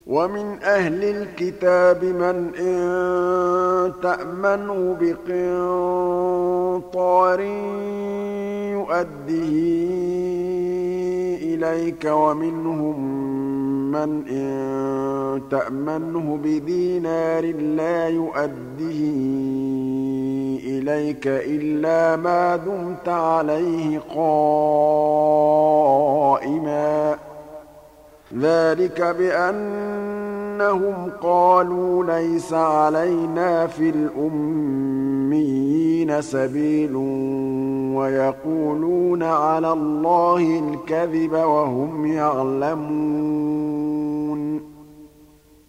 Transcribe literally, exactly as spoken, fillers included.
وَمِنْ أَهْلِ الْكِتَابِ مَنْ إِن تَأْمَنْهُ بِقِنطَارٍ يُؤَدِّهِ إِلَيْكَ وَمِنْهُم مَّنْ إِن تَأْمَنْهُ بِدِينَارٍ لَّا يُؤَدِّهِ إِلَيْكَ إِلَّا مَا دُمْتَ عَلَيْهِ قَائِمًا ۗ ذَٰلِكَ بِأَنَّهُمْ قَالُوا لَيْسَ عَلَيْنَا فِي الْأُمِّيِّينَ سَبِيلٌ وَيَقُولُونَ عَلَى اللَّهِ الْكَذِبَ وَهُمْ يَعْلَمُونَ